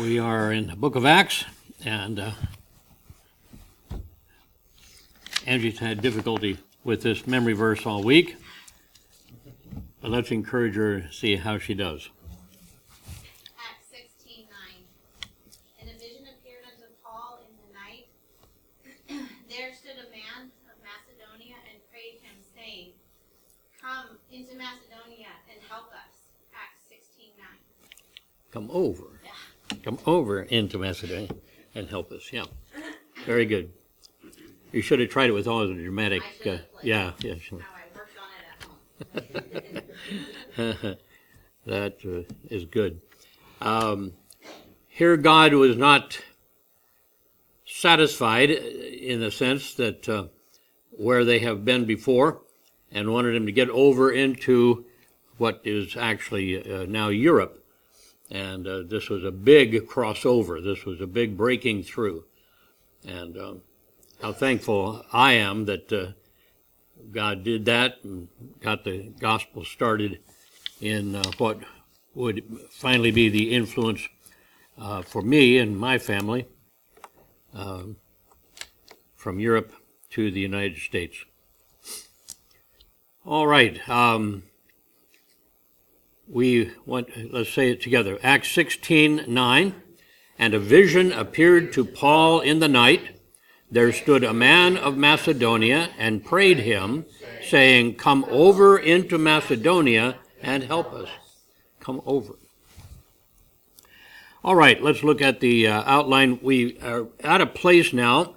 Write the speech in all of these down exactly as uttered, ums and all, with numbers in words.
We are in the book of Acts, and uh, Angie's had difficulty with this memory verse all week, but let's encourage her to see how she does. Acts sixteen nine. And a vision appeared unto Paul in the night. There stood a man of Macedonia and prayed him, saying, Come into Macedonia and help us. Acts sixteen nine. Come over. Yeah. Come over into Macedonia and help us. Yeah, very good. You should have tried it with all the dramatic. Uh, yeah, yeah. Sure. How I worked on it at home. That uh, is good. Um, here, God was not satisfied in the sense that uh, where they have been before, and wanted them to get over into what is actually uh, now Europe. And uh, this was a big crossover. This was a big breaking through. And um, how thankful I am that uh, God did that and got the gospel started in uh, what would finally be the influence uh, for me and my family uh, from Europe to the United States. All right. Um, we want, let's say it together. Acts sixteen nine. And a vision appeared to Paul in the night. There stood a man of Macedonia and prayed him, saying, Come over into Macedonia and help us. Come over. All right, let's look at the uh, outline. We are at a place now.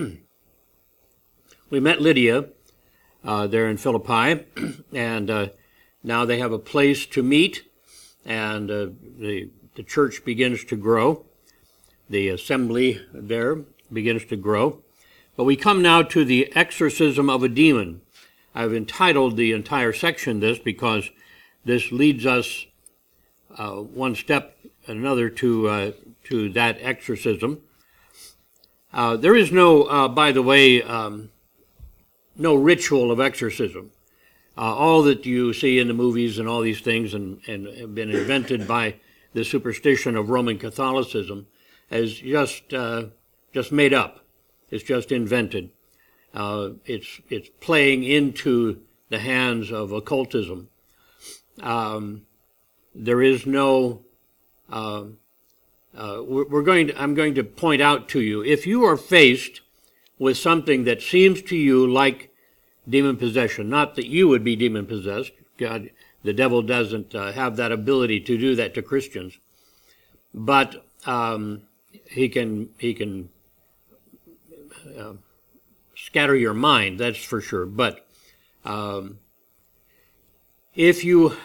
We met Lydia uh, there in Philippi, and uh, now they have a place to meet, and uh, the, the church begins to grow. The assembly there begins to grow. But we come now to the exorcism of a demon. I've entitled the entire section this because this leads us uh, one step another to uh, to that exorcism. Uh, there is no, uh, by the way, um, no ritual of exorcism. Uh, all that you see in the movies and all these things and, and have been invented by the superstition of Roman Catholicism is just uh, just made up. It's just invented. Uh, it's it's playing into the hands of occultism. Um, there is no. Uh, uh, we're, we're going to. I'm going to point out to you, if you are faced with something that seems to you like demon possession, not that you would be demon possessed. God, the devil doesn't uh, have that ability to do that to Christians, but um, he can he can uh, scatter your mind. That's for sure. But um, if you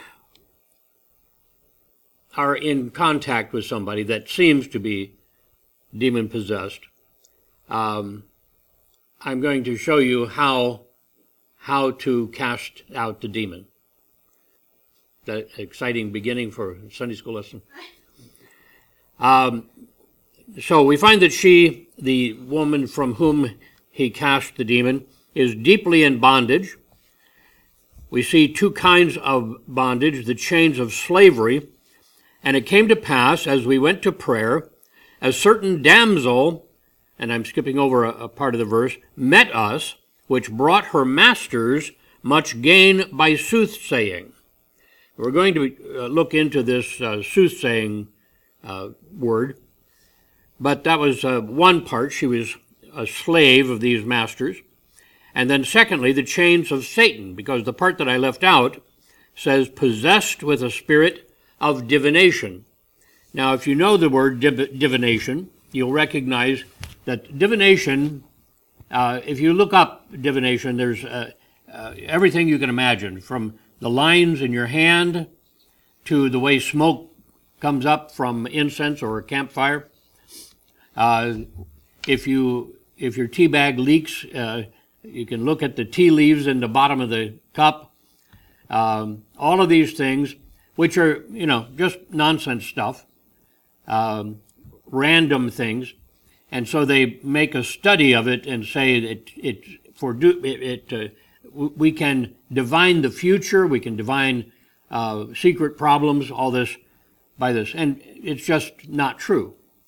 are in contact with somebody that seems to be demon possessed, um, I'm going to show you how. how to cast out the demon. That exciting beginning for a Sunday school lesson. Um, so we find that she, the woman from whom he cast the demon, is deeply in bondage. We see two kinds of bondage, the chains of slavery. And it came to pass, as we went to prayer, a certain damsel, and I'm skipping over a, a part of the verse, met us, which brought her masters much gain by soothsaying. We're going to uh, look into this uh, soothsaying uh, word, but that was uh, one part. She was a slave of these masters. And then secondly, the chains of Satan, because the part that I left out says possessed with a spirit of divination. Now, if you know the word div- divination, you'll recognize that divination, Uh, if you look up divination, there's uh, uh, everything you can imagine, from the lines in your hand to the way smoke comes up from incense or a campfire. Uh, if you if your tea bag leaks, uh, you can look at the tea leaves in the bottom of the cup. Um, all of these things, which are, you know, just nonsense stuff, um, random things. And so they make a study of it and say that it for do it, it uh, we can divine the future, we can divine uh, secret problems, all this by this, and it's just not true.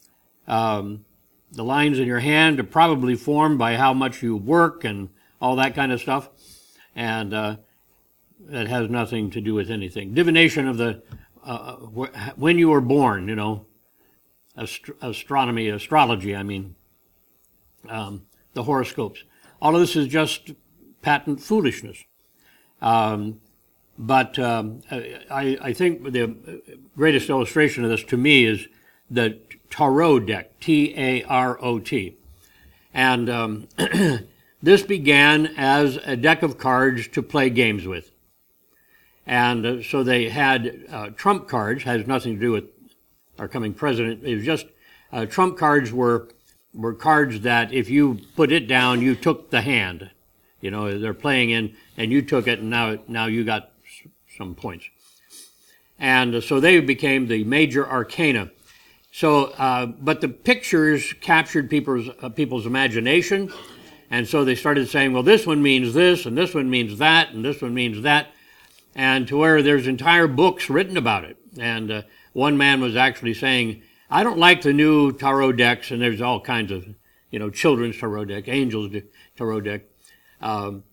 Um, the lines in your hand are probably formed by how much you work and all that kind of stuff. And uh, that has nothing to do with anything. Divination of the, uh, when you were born, you know, ast- astronomy, astrology, I mean, um, the horoscopes. All of this is just patent foolishness. Um, but um, I, I think the greatest illustration of this to me is the Tarot deck, T A R O T. And um, this began as a deck of cards to play games with. And uh, so they had uh, trump cards, has nothing to do with our coming president. It was just, uh, trump cards were were cards that if you put it down, you took the hand. You know, they're playing in, and you took it, and now now you got s- some points. And uh, so they became the major arcana. So, uh, but the pictures captured people's uh, people's imagination, and so they started saying, well, this one means this, and this one means that, and this one means that, and to where there's entire books written about it. And uh, one man was actually saying, I don't like the new tarot decks, and there's all kinds of, you know, children's tarot deck, angels tarot deck. Um,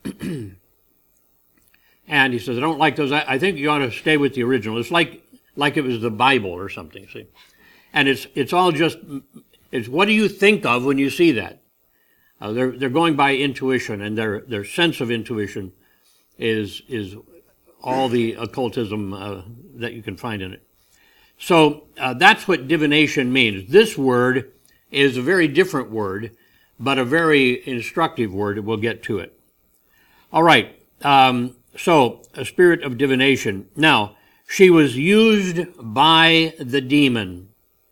and he says, I don't like those. I, I think you ought to stay with the original. It's like like it was the Bible or something, see? And it's it's all just, it's what do you think of when you see that? Uh, they're they're going by intuition, and their their sense of intuition is is all the occultism uh, that you can find in it. So uh, that's what divination means. This word is a very different word, but a very instructive word. We'll get to it. All right. Um, so a spirit of divination. Now, she was used by the demon.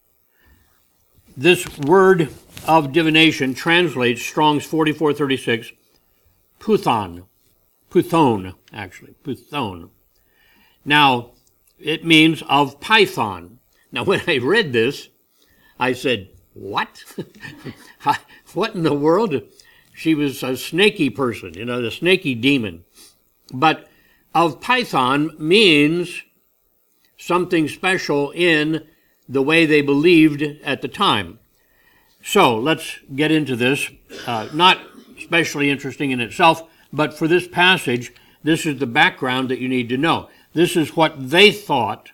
This word of divination translates Strong's forty-four thirty-six, Puthon. Puthon, actually. Puthon. Now, it means of python. Now, when I read this, I said, what? What in the world? She was a snaky person, you know, the snaky demon. But of python means something special in the way they believed at the time. So let's get into this. Uh, not especially interesting in itself, but for this passage, this is the background that you need to know. This is what they thought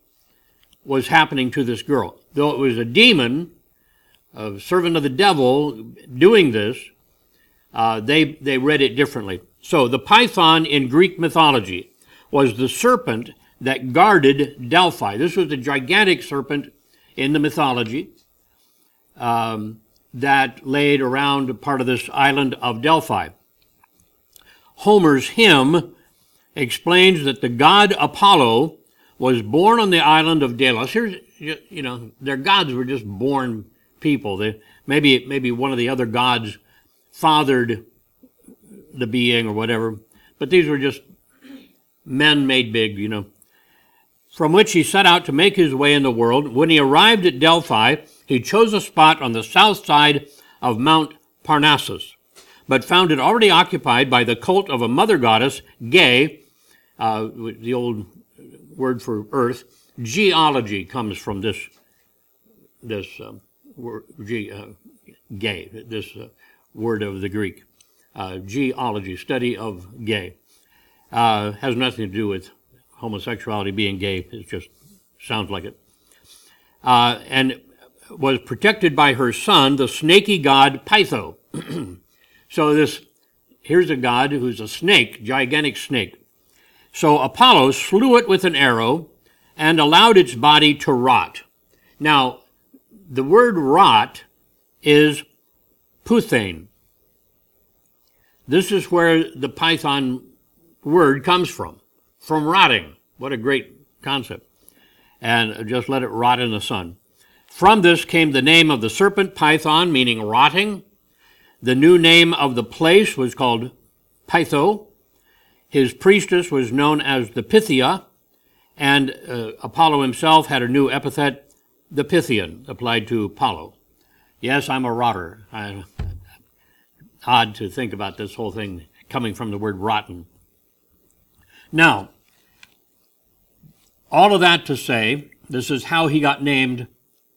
was happening to this girl. Though it was a demon, a servant of the devil, doing this, uh, they, they read it differently. So the python in Greek mythology was the serpent that guarded Delphi. This was a gigantic serpent in the mythology um, that laid around part of this island of Delphi. Homer's hymn explains that the god Apollo was born on the island of Delos. Here's, you know, their gods were just born people. They, maybe, maybe one of the other gods fathered the being or whatever, but these were just men made big, you know, from which he set out to make his way in the world. When he arrived at Delphi, he chose a spot on the south side of Mount Parnassus, but found it already occupied by the cult of a mother goddess, Ge, uh, the old word for earth. Geology comes from this, this um, word, ge, uh, Ge, this uh, word of the Greek. Uh, geology, study of gay. Uh, has nothing to do with homosexuality being gay. It just sounds like it. Uh, and was protected by her son, the snaky god Pytho. So this, here's a god who's a snake, gigantic snake. So Apollo slew it with an arrow and allowed its body to rot. Now, the word rot is puthane. This is where the python word comes from, from rotting. What a great concept. And just let it rot in the sun. From this came the name of the serpent Python, meaning rotting. The new name of the place was called Pytho. His priestess was known as the Pythia, and uh, Apollo himself had a new epithet, the Pythian, applied to Apollo. Yes, I'm a rotter. I, odd to think about this whole thing coming from the word rotten. Now, all of that to say, this is how he got named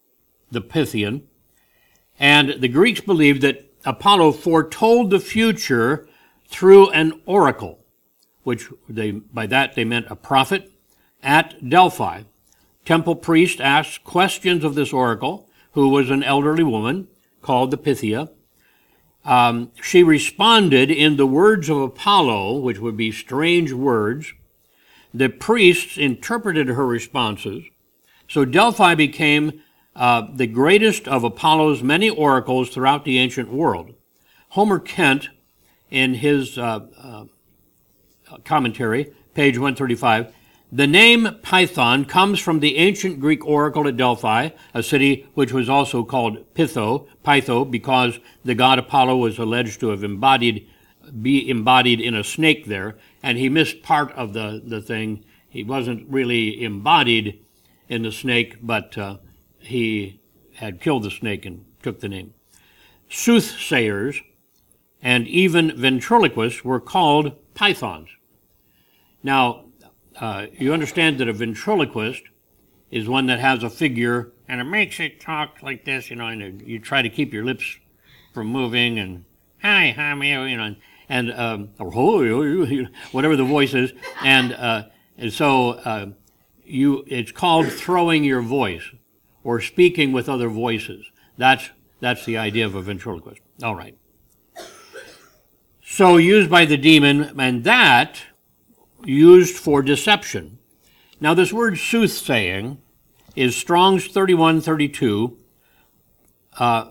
the Pythian. And the Greeks believed that Apollo foretold the future through an oracle, which they, by that they meant a prophet, at Delphi. Temple priest asked questions of this oracle, who was an elderly woman called the Pythia. Um, she responded in the words of Apollo, which would be strange words. The priests interpreted her responses. So Delphi became uh, the greatest of Apollo's many oracles throughout the ancient world. Homer Kent, in his uh, uh, commentary, page one thirty-five, the name Python comes from the ancient Greek oracle at Delphi, a city which was also called Pytho, Pytho, because the god Apollo was alleged to have embodied, be embodied in a snake there, and he missed part of the, the thing. He wasn't really embodied in the snake, but uh, he had killed the snake and took the name. Soothsayers and even ventriloquists were called pythons. Now, uh, you understand that a ventriloquist is one that has a figure, and it makes it talk like this, you know, and you try to keep your lips from moving, and hi, hi, you know, and um, or whatever the voice is, and, uh, and so uh, you, it's called throwing your voice or speaking with other voices. That's that's the idea of a ventriloquist. All right. So used by the demon, and that used for deception. Now this word soothsaying is Strong's thirty-one thirty-two, uh,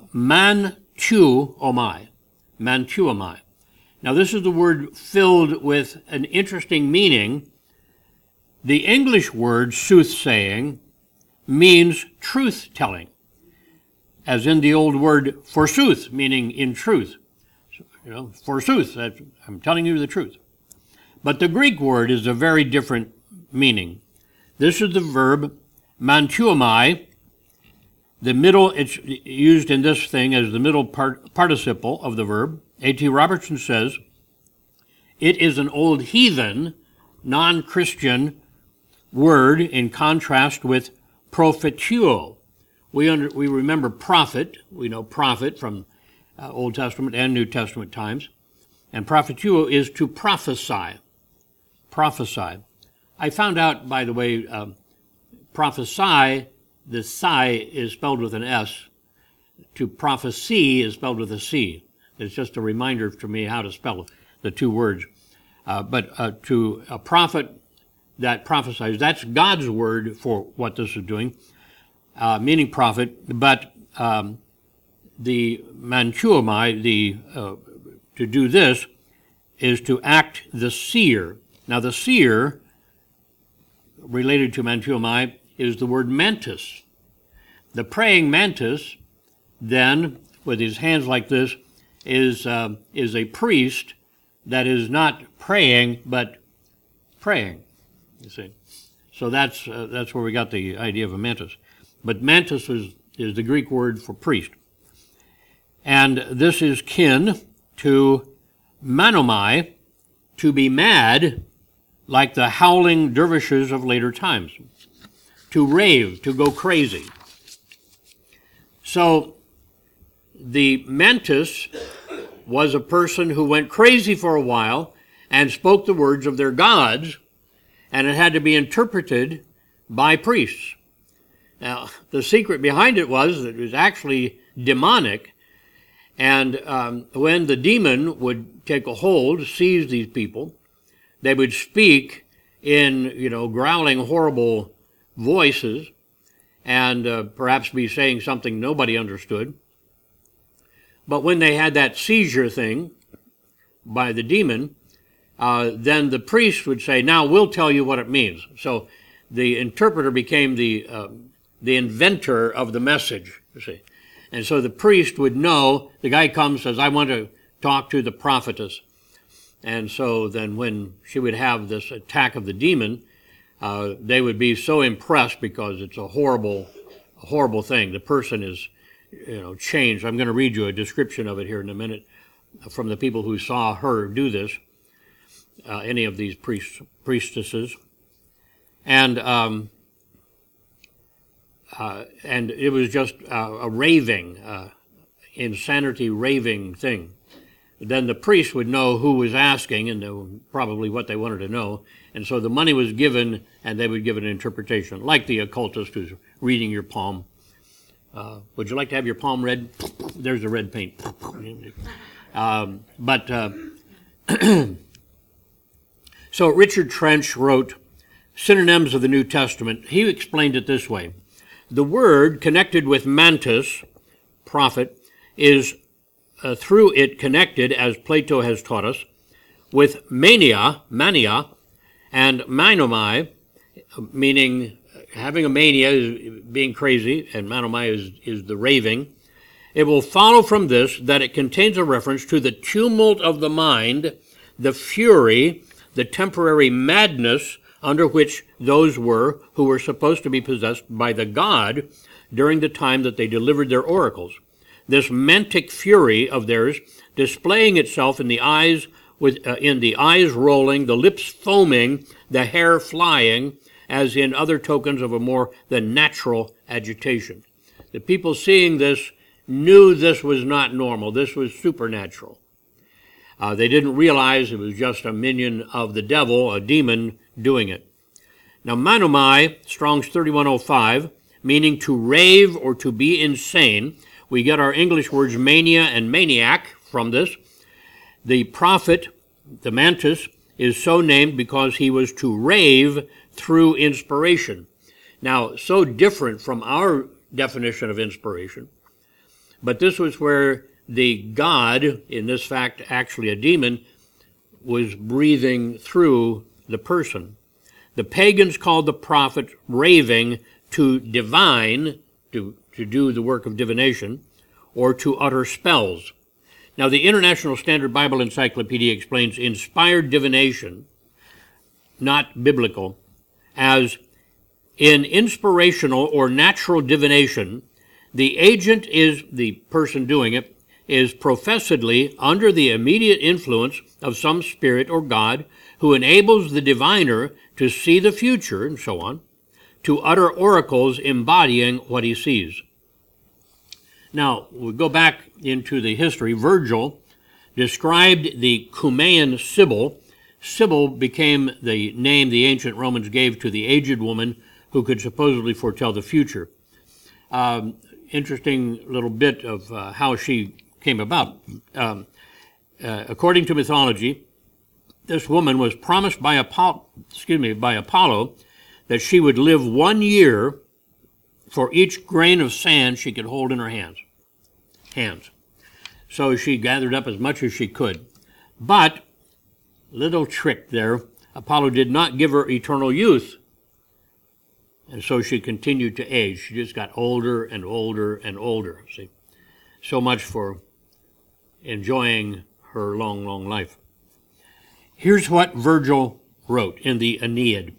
mantuomai, mantuomai. Now this is the word filled with an interesting meaning. The English word soothsaying means truth-telling, as in the old word forsooth, meaning in truth. So, you know, forsooth, that's, I'm telling you the truth. But the Greek word is a very different meaning. This is the verb mantuomai. The middle, it's used in this thing as the middle part, participle of the verb. A T Robertson says, it is an old heathen, non-Christian word in contrast with prophetuo. We, under, we remember prophet, we know prophet from uh, Old Testament and New Testament times, and prophetuo is to prophesy. Prophesy. I found out, by the way, uh, prophesy, the psi is spelled with an S. To prophecy is spelled with a C. It's just a reminder to me how to spell the two words. Uh, but uh, to a prophet that prophesies, that's God's word for what this is doing, uh, meaning prophet. But um, the mantuomai, the uh, to do this, is to act the seer. Now the seer, related to mantuomai, is the word mantis. The praying mantis, then, with his hands like this, is uh, is a priest that is not praying, but praying, you see. So that's uh, that's where we got the idea of a mantis. But mantis is, is the Greek word for priest. And this is kin to manomai, to be mad, like the howling dervishes of later times. To rave, to go crazy. So the mantis was a person who went crazy for a while and spoke the words of their gods, and it had to be interpreted by priests. Now, the secret behind it was that it was actually demonic, and um, when the demon would take a hold, seize these people, they would speak in, you know, growling, horrible voices, and uh, perhaps be saying something nobody understood. But when they had that seizure thing by the demon, uh, then the priest would say, now we'll tell you what it means. So the interpreter became the uh, the inventor of the message, you see. And so the priest would know, the guy comes, says, I want to talk to the prophetess. And so then when she would have this attack of the demon, uh, they would be so impressed because it's a horrible, horrible thing. The person is, you know, changed. I'm going to read you a description of it here in a minute from the people who saw her do this, uh, any of these priests, priestesses. And um, uh, and it was just uh, a raving, uh, insanity raving thing. Then the priest would know who was asking and knew probably what they wanted to know. And so the money was given, and they would give an interpretation, like the occultist who's reading your palm. Uh, would you like to have your palm read? There's the red paint. Um, but uh, so Richard Trench wrote Synonyms of the New Testament. He explained it this way. The word connected with mantis, prophet, is uh, through it connected, as Plato has taught us, with mania, mania, and manomai, meaning having a mania is being crazy, and manomai is, is the raving. It will follow from this that it contains a reference to the tumult of the mind, the fury, the temporary madness under which those were who were supposed to be possessed by the god during the time that they delivered their oracles. This mantic fury of theirs displaying itself in the eyes, with uh, in the eyes rolling, the lips foaming, the hair flying, as in other tokens of a more than natural agitation. The people seeing this knew this was not normal. This was supernatural. Uh, they didn't realize it was just a minion of the devil, a demon, doing it. Now, manomai, Strong's thirty-one oh five, meaning to rave or to be insane. We get our English words mania and maniac from this. The prophet, the mantis, is so named because he was to rave through inspiration. Now, so different from our definition of inspiration, but this was where the god, in this fact actually a demon, was breathing through the person. The pagans called the prophet raving to divine, to, to do the work of divination, or to utter spells. Now, the International Standard Bible Encyclopedia explains inspired divination, not biblical, as in inspirational or natural divination, the agent is, the person doing it, is professedly under the immediate influence of some spirit or god who enables the diviner to see the future, and so on, to utter oracles embodying what he sees. Now, we go back into the history. Virgil described the Cumaean Sibyl. Sibyl became the name the ancient Romans gave to the aged woman who could supposedly foretell the future. Um, interesting little bit of uh, how she came about. Um, uh, according to mythology, this woman was promised by Apollo, excuse me, by Apollo that she would live one year for each grain of sand she could hold in her hands. Hands. So she gathered up as much as she could. But, little trick there, Apollo did not give her eternal youth. And so she continued to age. She just got older and older and older. See? So much for enjoying her long, long life. Here's what Virgil wrote in the Aeneid,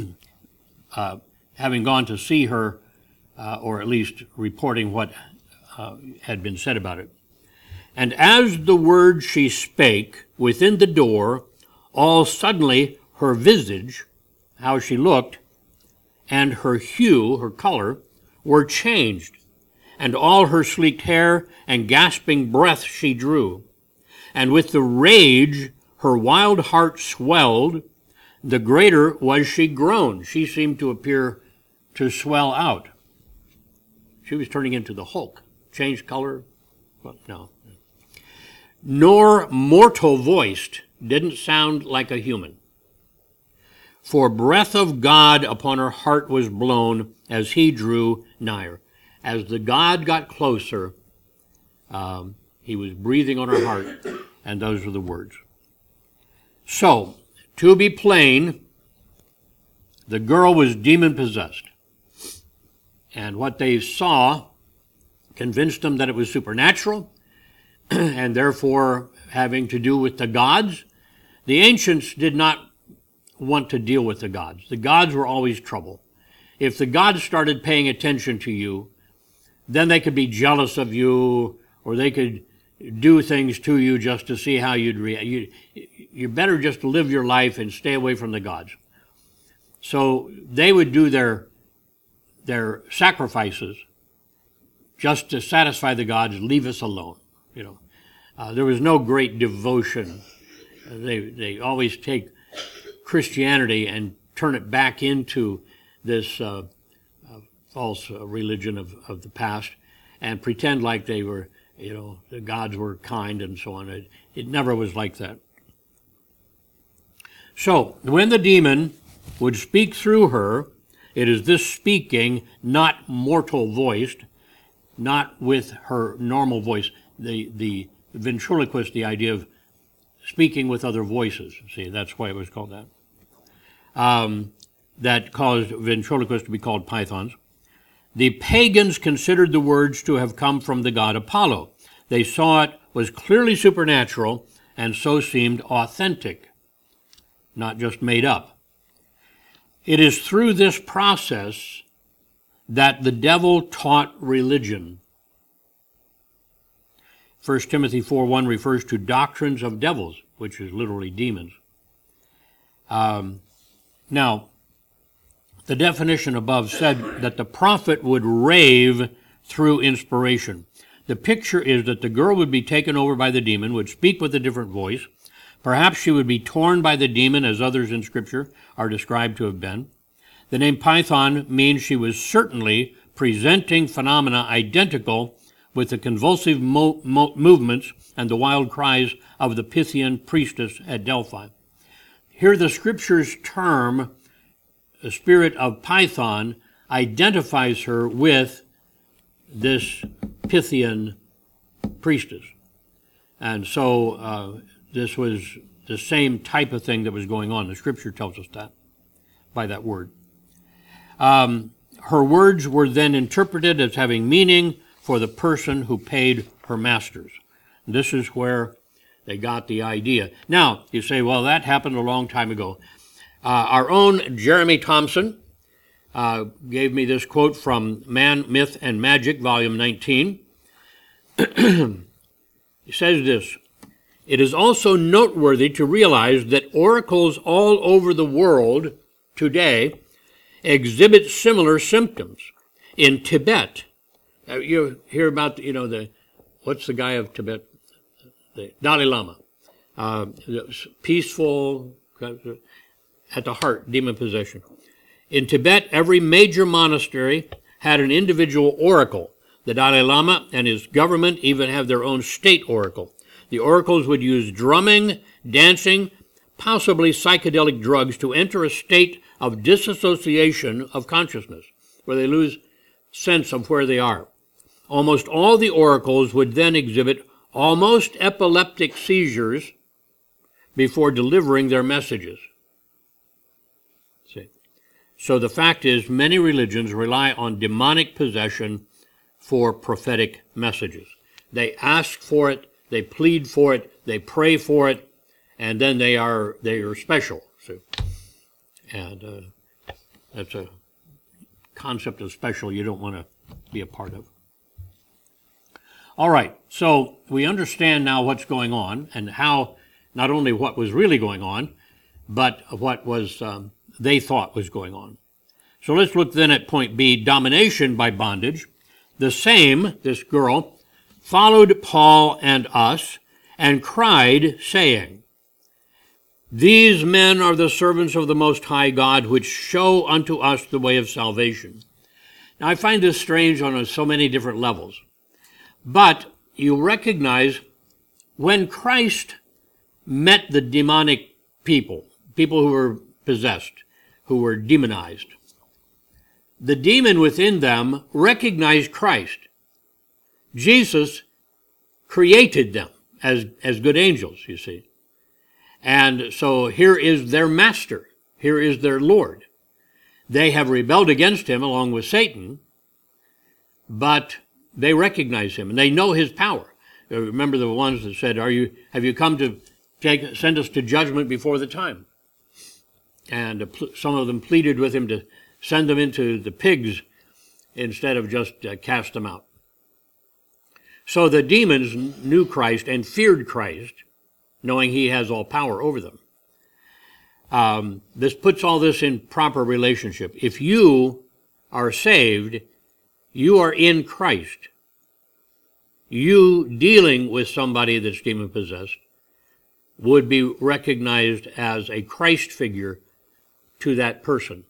uh, having gone to see her, uh, or at least reporting what uh, had been said about it. And as the word she spake within the door, all suddenly her visage, how she looked, and her hue, her color, were changed, and all her sleeked hair and gasping breath she drew. And with the rage her wild heart swelled, the greater was she grown. She seemed to appear to swell out. She was turning into the Hulk. Changed color? Well, no. Nor mortal voiced, didn't sound like a human. For breath of God upon her heart was blown as he drew nigher. As the God got closer, um, he was breathing on her heart, and those were the words. So, to be plain, the girl was demon-possessed. And what they saw convinced them that it was supernatural, and therefore having to do with the gods. The ancients did not want to deal with the gods. The gods were always trouble. If the gods started paying attention to you, then they could be jealous of you, or they could do things to you just to see how you'd react. You, you're better just to live your life and stay away from the gods. So they would do their their sacrifices just to satisfy the gods, leave us alone. You know, uh, there was no great devotion. Uh, they they always take Christianity and turn it back into this uh, uh, false uh, religion of, of the past, and pretend like they were, you know, the gods were kind and so on. It, it never was like that. So when the demon would speak through her, it is this speaking, not mortal voiced, not with her normal voice. The the ventriloquist, the idea of speaking with other voices. See, that's why it was called that. Um, that caused ventriloquists to be called pythons. The pagans considered the words to have come from the god Apollo. They saw it was clearly supernatural and so seemed authentic, not just made up. It is through this process that the devil taught religion. First Timothy four one refers to doctrines of devils, which is literally demons. Um, now, the definition above said that the prophet would rave through inspiration. The picture is that the girl would be taken over by the demon, would speak with a different voice. Perhaps she would be torn by the demon, as others in Scripture are described to have been. The name Python means she was certainly presenting phenomena identical with the convulsive mo- mo- movements and the wild cries of the Pythian priestess at Delphi. Here the Scripture's term, the spirit of Python, identifies her with this Pythian priestess. And so uh, this was the same type of thing that was going on. The Scripture tells us that by that word. Um, her words were then interpreted as having meaning for the person who paid her masters. And this is where they got the idea. Now, you say, well, that happened a long time ago. Uh, our own Jeremy Thompson uh, gave me this quote from Man, Myth, and Magic, Volume nineteen. He says this: "It is also noteworthy to realize that oracles all over the world today exhibit similar symptoms. In Tibet, uh, you hear about, you know, the, what's the guy of Tibet? The Dalai Lama. Uh, peaceful, at the heart, demon possession. In Tibet, every major monastery had an individual oracle. The Dalai Lama and his government even have their own state oracle. The oracles would use drumming, dancing, possibly psychedelic drugs to enter a state of disassociation of consciousness, where they lose sense of where they are. Almost all the oracles would then exhibit almost epileptic seizures before delivering their messages." See? So the fact is, many religions rely on demonic possession for prophetic messages. They ask for it, they plead for it, they pray for it, and then they are they are special. See? And uh, that's a concept of special you don't want to be a part of. All right, so we understand now what's going on and how, not only what was really going on, but what was um, they thought was going on. So let's look then at point B, domination by bondage. The same, this girl, followed Paul and us and cried, saying, "These men are the servants of the Most High God, which show unto us the way of salvation." Now, I find this strange on so many different levels. But you recognize when Christ met the demonic people, people who were possessed, who were demonized, the demon within them recognized Christ. Jesus created them as, as good angels, you see. And so here is their master. Here is their Lord. They have rebelled against him along with Satan, but they recognize him and they know his power. Remember the ones that said, "Are you? Have you come to take, send us to judgment before the time?" And some of them pleaded with him to send them into the pigs instead of just uh, cast them out. So the demons knew Christ and feared Christ, knowing he has all power over them. Um, this puts all this in proper relationship. If you are saved, you are in Christ. You dealing with somebody that's demon-possessed would be recognized as a Christ figure to that person.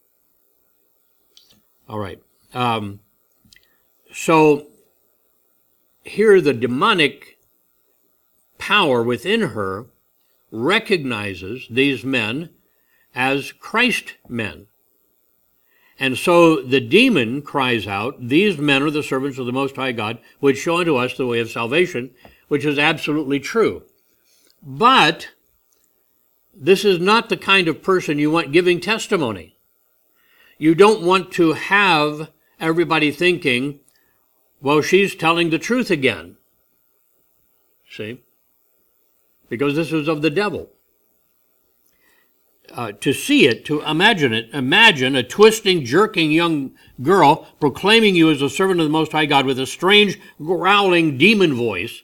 All right. Um, so here the demonic power within her recognizes these men as Christ men. And so the demon cries out, these men are the servants of the Most High God, which show unto us the way of salvation, which is absolutely true. But this is not the kind of person you want giving testimony. You don't want to have everybody thinking, well, she's telling the truth again. See? Because this is of the devil. Uh, to see it, to imagine it, imagine a twisting, jerking young girl proclaiming you as a servant of the Most High God with a strange, growling demon voice.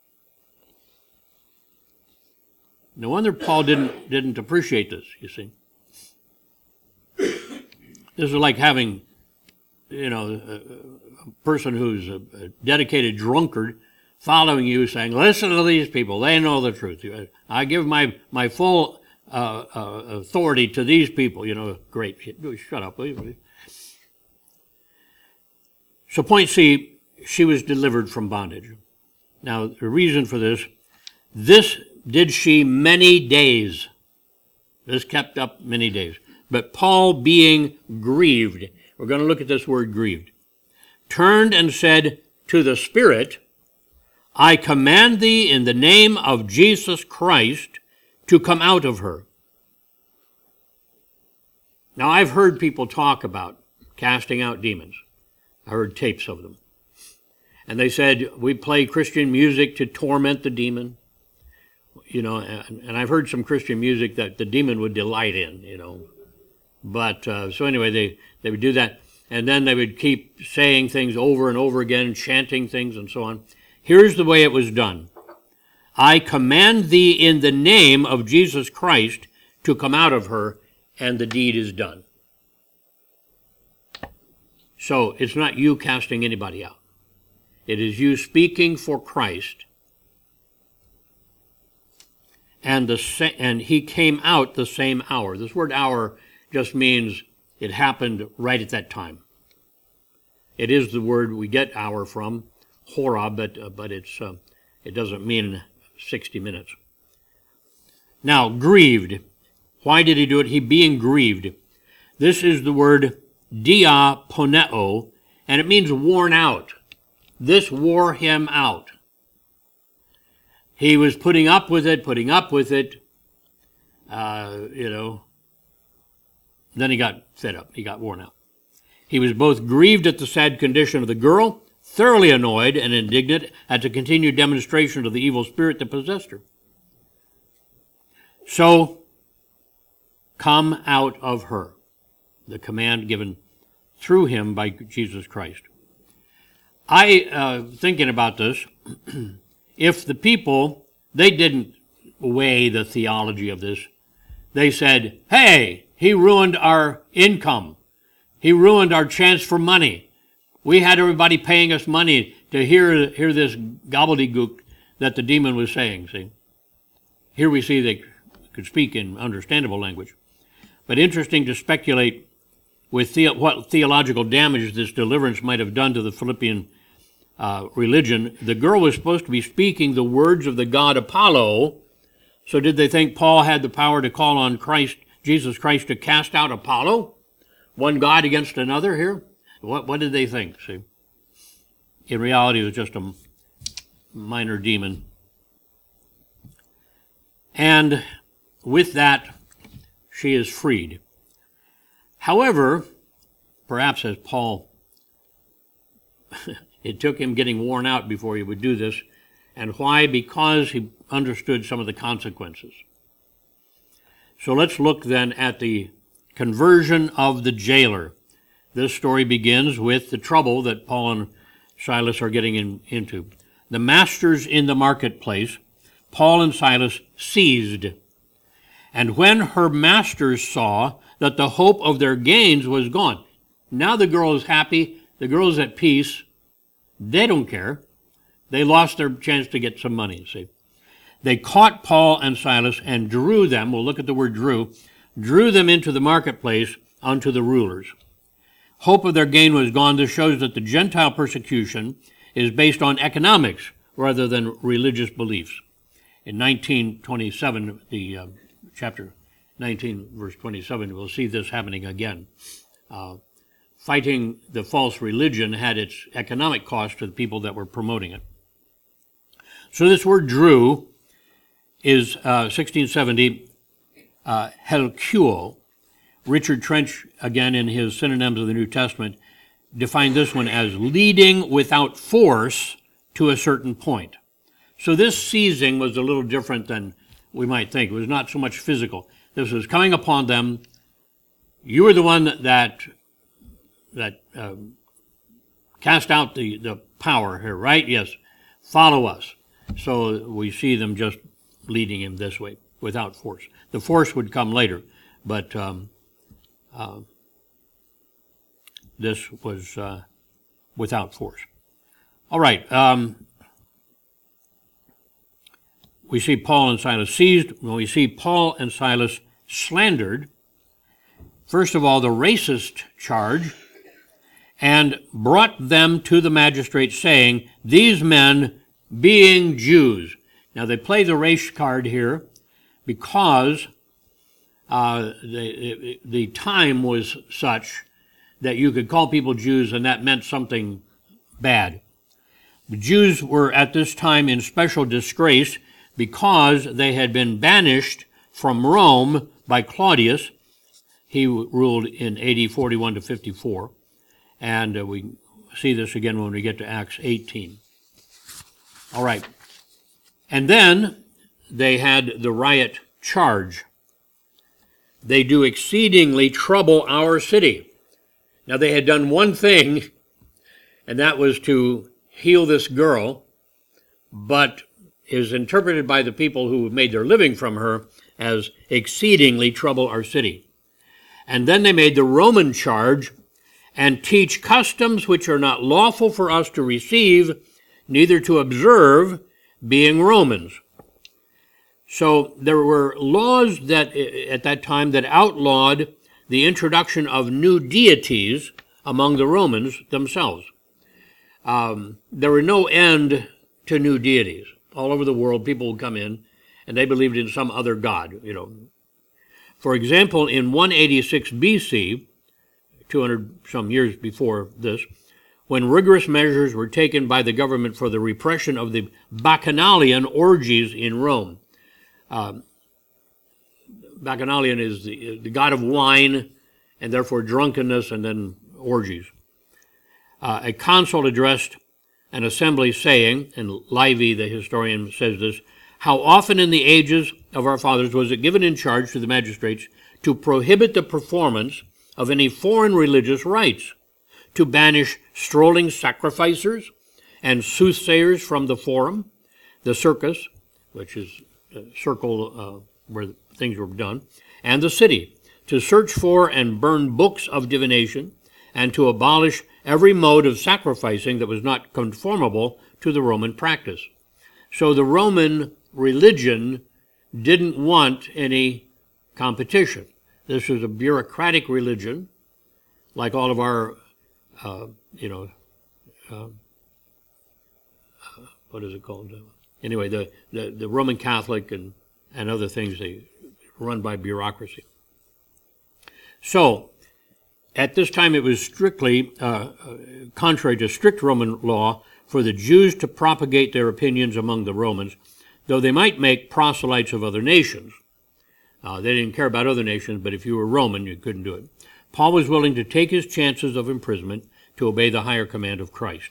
No wonder Paul didn't, didn't appreciate this, you see. This is like having, you know, a, a person who's a, a dedicated drunkard following you saying, listen to these people, they know the truth. I give my, my full uh, uh, authority to these people, you know, great. Shut up, please. So point C, she was delivered from bondage. Now, the reason for this, this did she many days. This kept up many days. But Paul, being grieved, we're going to look at this word grieved, turned and said to the Spirit, I command thee in the name of Jesus Christ to come out of her. Now, I've heard people talk about casting out demons. I heard tapes of them. And they said, we play Christian music to torment the demon. You know, and, and I've heard some Christian music that the demon would delight in, you know. But, uh, so anyway, they, they would do that. And then they would keep saying things over and over again, chanting things and so on. Here's the way it was done. I command thee in the name of Jesus Christ to come out of her, and the deed is done. So it's not you casting anybody out. It is you speaking for Christ. And the sa- and he came out the same hour. This word hour just means it happened right at that time. It is the word we get hour from, hora, but uh, but it's uh, it doesn't mean sixty minutes. Now, grieved. Why did he do it? He being grieved. This is the word diaponeo, and it means worn out. This wore him out. He was putting up with it, putting up with it, uh, you know. Then he got fed up. He got worn out. He was both grieved at the sad condition of the girl, thoroughly annoyed and indignant at the continued demonstration of the evil spirit that possessed her. So, come out of her, the command given through him by Jesus Christ. I, uh, thinking about this, if the people, they didn't weigh the theology of this, they said, hey, he ruined our income. He ruined our chance for money. We had everybody paying us money to hear, hear this gobbledygook that the demon was saying, see. Here we see they could speak in understandable language. But interesting to speculate with the, what theological damage this deliverance might have done to the Philippian uh, religion. The girl was supposed to be speaking the words of the god Apollo. So did they think Paul had the power to call on Christ, Jesus Christ, to cast out Apollo? One god against another here? What, what did they think, see? In reality, it was just a minor demon. And with that, she is freed. However, perhaps as Paul, it took him getting worn out before he would do this. And why? Because he understood some of the consequences. So let's look then at the conversion of the jailer. This story begins with the trouble that Paul and Silas are getting in, into. The masters in the marketplace, Paul and Silas seized. And when her masters saw that the hope of their gains was gone, Now the girl is happy. The girl is at peace. They don't care. They lost their chance to get some money, see. They caught Paul and Silas and drew them, we'll look at the word drew, drew them into the marketplace unto the rulers. Hope of their gain was gone. This shows that the Gentile persecution is based on economics rather than religious beliefs. In nineteen twenty-seven, the uh, chapter nineteen, verse twenty-seven, we'll see this happening again. Uh, fighting the false religion had its economic cost to the people that were promoting it. So this word drew is uh, sixteen seventy, uh, helkuo. Richard Trench, again in his Synonyms of the New Testament, defined this one as leading without force to a certain point. So this seizing was a little different than we might think. It was not so much physical. This was coming upon them. You were the one that that um, cast out the, the power here, right? Yes. Follow us. So we see them just leading him this way without force. The force would come later, but um, uh, this was uh, without force. All right. Um, we see Paul and Silas seized. When we see Paul and Silas slandered, first of all, the racist charge, and brought them to the magistrate, saying, these men being Jews. Now, they play the race card here because uh, the, the time was such that you could call people Jews, and that meant something bad. The Jews were at this time in special disgrace because they had been banished from Rome by Claudius. He ruled in A D forty-one to fifty-four, and uh, we see this again when we get to Acts eighteen. All right. And then they had the riot charge. They do exceedingly trouble our city. Now, they had done one thing, and that was to heal this girl, but is interpreted by the people who made their living from her as exceedingly trouble our city. And then they made the Roman charge and teach customs which are not lawful for us to receive, neither to observe, being Romans. So there were laws that at that time that outlawed the introduction of new deities among the Romans themselves. Um, there were no end to new deities. All over the world, people would come in, and they believed in some other god, you know. For example, in one eighty-six B C, two hundred some years before this, when rigorous measures were taken by the government for the repression of the Bacchanalian orgies in Rome. Um, Bacchanalian is the, the god of wine, and therefore drunkenness, and then orgies. Uh, a consul addressed an assembly saying, and Livy, the historian, says this, how often in the ages of our fathers was it given in charge to the magistrates to prohibit the performance of any foreign religious rites, to banish strolling sacrificers and soothsayers from the forum, the circus, which is a circle uh, where things were done, and the city, to search for and burn books of divination, and to abolish every mode of sacrificing that was not conformable to the Roman practice. So the Roman religion didn't want any competition. This was a bureaucratic religion, like all of our, uh, you know, uh, uh, what is it called? Anyway, the, the, the Roman Catholic and, and other things, they run by bureaucracy. So, at this time, it was strictly uh, contrary to strict Roman law for the Jews to propagate their opinions among the Romans, though they might make proselytes of other nations. Uh, they didn't care about other nations, but if you were Roman, you couldn't do it. Paul was willing to take his chances of imprisonment to obey the higher command of Christ.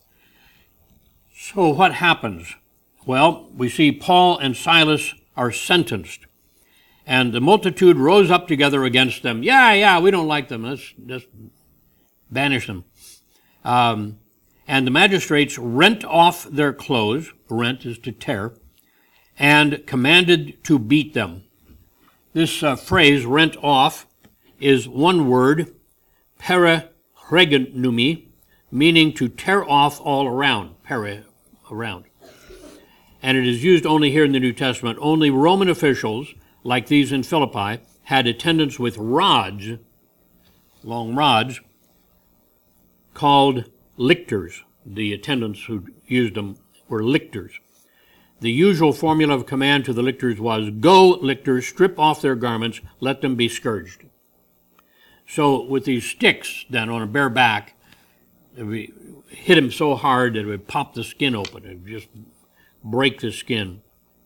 So what happens? Well, we see Paul and Silas are sentenced. And the multitude rose up together against them. Yeah, yeah, we don't like them. Let's just banish them. Um, and the magistrates rent off their clothes, rent is to tear, and commanded to beat them. This uh, phrase, rent off, is one word, phregonumi, meaning to tear off all around, peri, around. And it is used only here in the New Testament. Only Roman officials, like these in Philippi, had attendants with rods, long rods, called lictors. The attendants who used them were lictors. The usual formula of command to the lictors was, "Go, lictors, strip off their garments, let them be scourged." So with these sticks then on a bare back, it would hit him so hard that it would pop the skin open. It would just break the skin.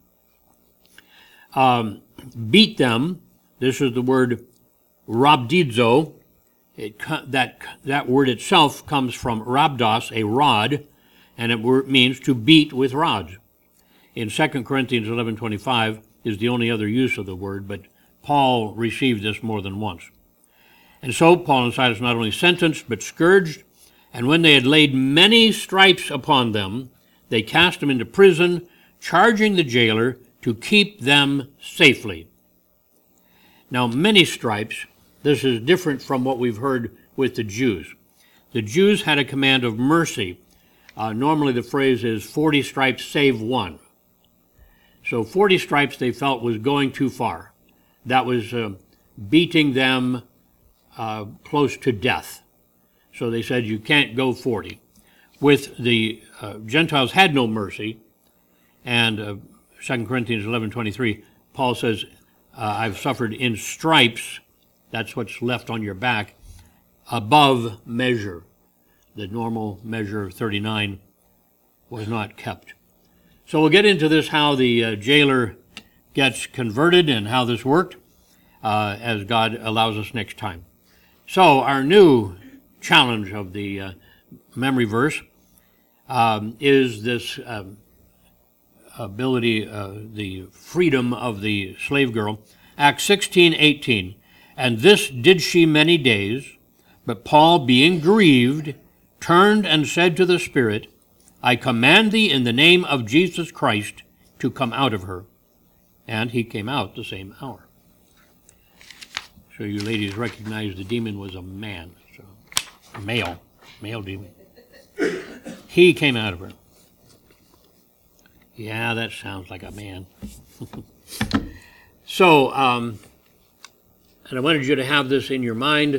Um, beat them. This is the word rabdizo. It, that, that word itself comes from rabdos, a rod, and it means to beat with rods. In Second Corinthians eleven twenty-five is the only other use of the word, but Paul received this more than once. And so Paul and Silas not only sentenced, but scourged, and when they had laid many stripes upon them, they cast them into prison, charging the jailer to keep them safely. Now, many stripes, this is different from what we've heard with the Jews. The Jews had a command of mercy. Uh, normally the phrase is forty stripes save one. So forty stripes they felt was going too far. That was uh, beating them uh, close to death. So they said you can't go forty. With the uh, Gentiles had no mercy, and uh, Second Corinthians eleven twenty-three, Paul says, uh, I've suffered in stripes, that's what's left on your back, above measure. The normal measure of thirty-nine was not kept. So we'll get into this, how the uh, jailer gets converted and how this worked, uh, as God allows us next time. So our new challenge of the uh, memory verse um, is this um, ability, uh, the freedom of the slave girl. Acts sixteen eighteen. And this did she many days, but Paul, being grieved, turned and said to the Spirit, I command thee in the name of Jesus Christ to come out of her. And he came out the same hour. So you ladies recognize the demon was a man, so a male, male demon. He came out of her. Yeah, that sounds like a man. So, um, and I wanted you to have this in your mind,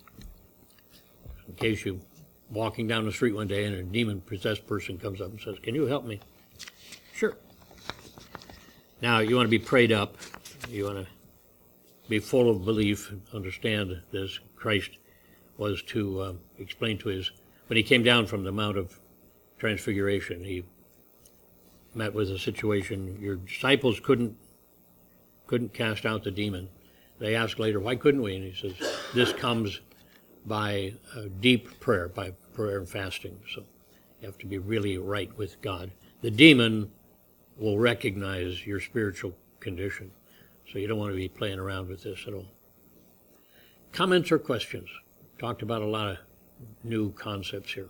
in case you're walking down the street one day and a demon-possessed person comes up and says, can you help me? Sure. Now, you want to be prayed up. You want to be full of belief, understand this. Christ was to uh, explain to his, when he came down from the Mount of Transfiguration, he met with a situation. Your disciples couldn't couldn't cast out the demon. They asked later, why couldn't we? And he says, this comes by uh, deep prayer, by prayer and fasting. So you have to be really right with God. The demon will recognize your spiritual condition. So you don't want to be playing around with this at all. Comments or questions? Talked about a lot of new concepts here.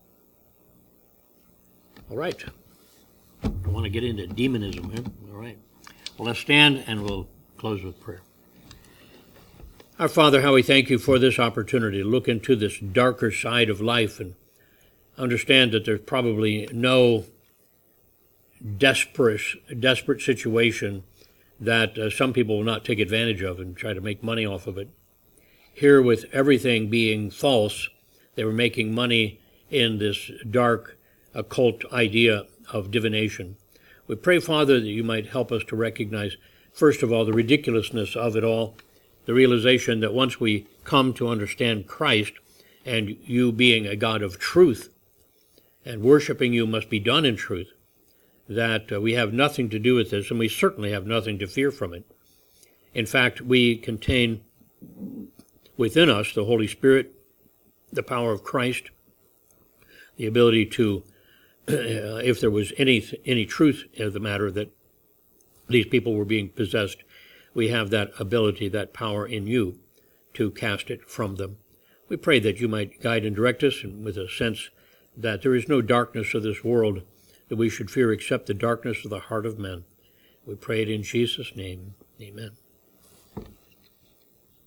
All right. I want to get into demonism here. All right. Well, let's stand and we'll close with prayer. Our Father, how we thank you for this opportunity to look into this darker side of life and understand that there's probably no desperate, desperate situation that uh, some people will not take advantage of and try to make money off of it. Here, with everything being false, they were making money in this dark, occult idea of divination. We pray, Father, that you might help us to recognize, first of all, the ridiculousness of it all, the realization that once we come to understand Christ, and you being a God of truth, and worshiping you must be done in truth, that uh, we have nothing to do with this, and we certainly have nothing to fear from it. In fact, we contain within us the Holy Spirit, the power of Christ, the ability to, uh, if there was any any truth of the matter that these people were being possessed, we have that ability, that power in you to cast it from them. We pray that you might guide and direct us, and with a sense that there is no darkness of this world that we should fear except the darkness of the heart of men. We pray it in Jesus' name. Amen.